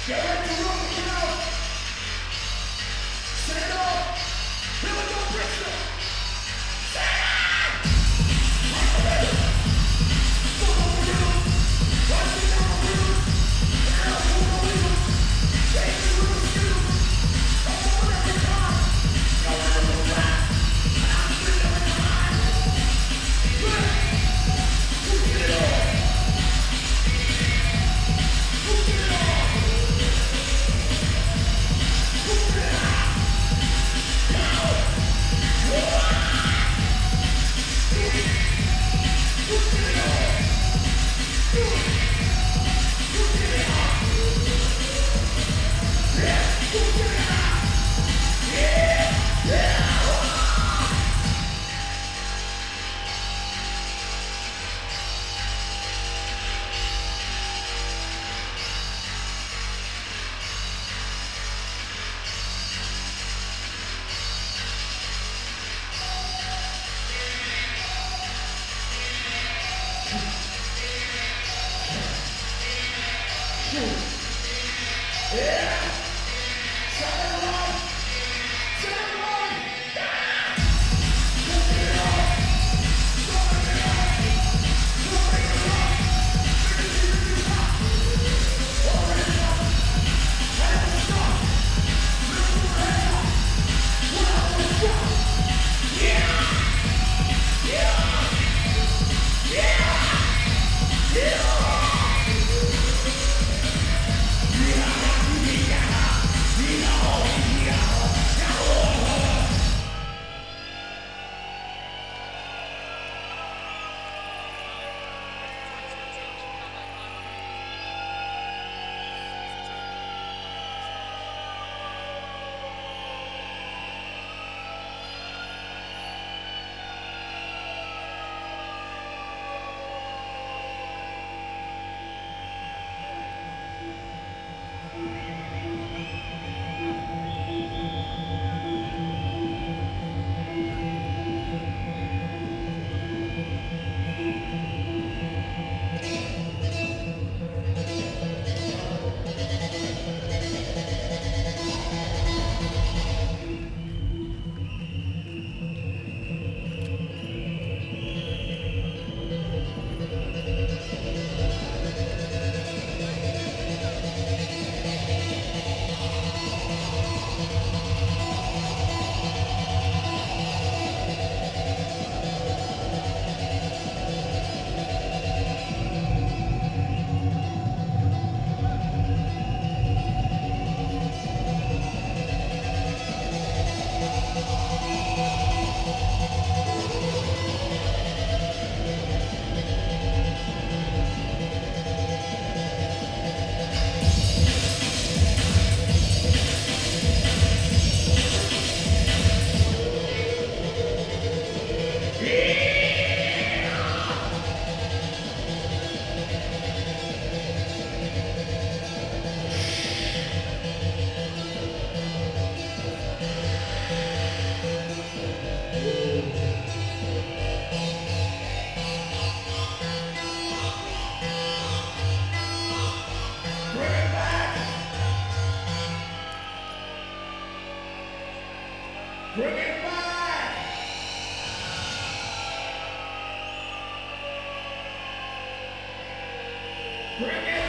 Get ready to rock the crowd. Set it off. Here we go, Bristol. Set it up. Rock the rhythm. Go on the rhythm. Rock it down the rhythm. Now move the rhythm. Take the rhythm skills. Come on every time. Go on the rhythm. I'm feeling it high. Ready? Who get it on? Who get it on? Who get it on? Bring it back! Bring it